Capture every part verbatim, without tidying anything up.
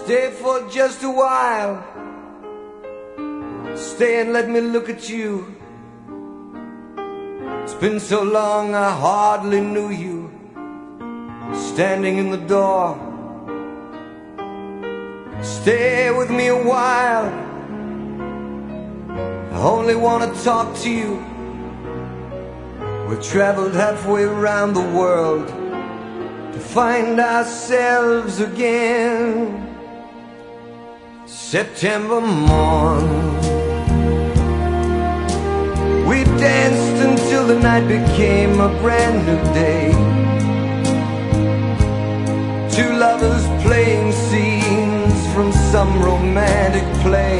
Stay for just a while. Stay and let me look at you. It's been so long I hardly knew you. Standing in the door. Stay with me a while. I only want to talk to you. We've traveled halfway around the world to find ourselves again. September morn, we danced until the night became a brand new day. Two lovers playing scenes from some romantic play.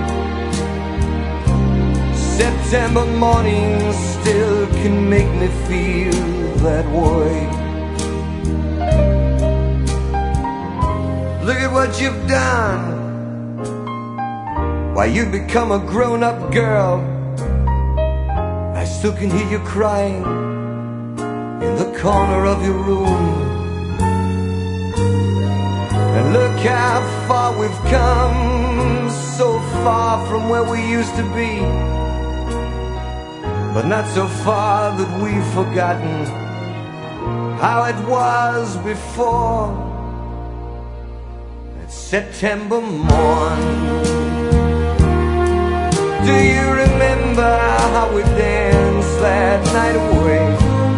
September morning still can make me feel that way. Look at what you've done. Why, you've become a grown-up girl. I still can hear you crying in the corner of your room. And look how far we've come, so far from where we used to be, but not so far that we've forgotten how it was before. That September morn, do you remember how we danced that night away?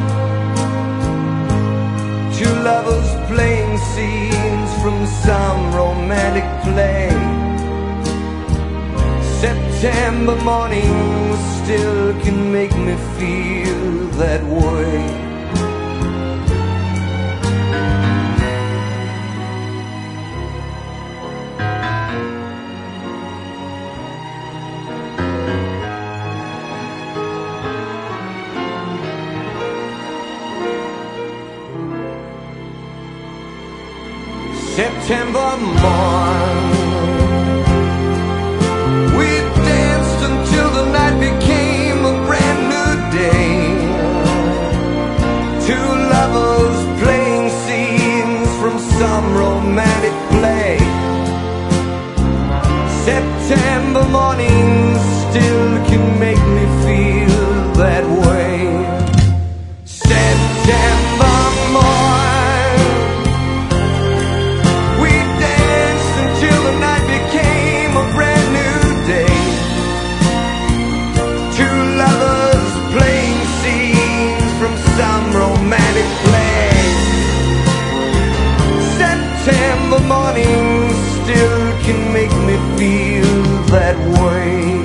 Two lovers playing scenes from some romantic play. September morning still can make me feel that way. September morn, we danced until the night became a brand new day. Two lovers playing scenes from some romantic play. September morning still can make me feel that way. September morn, September morning still can make me feel that way.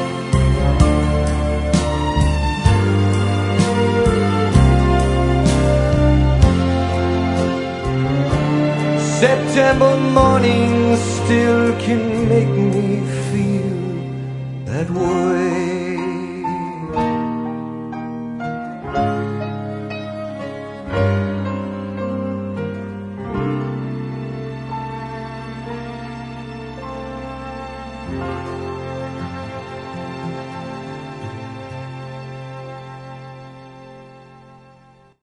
September morning still can make me feel that way.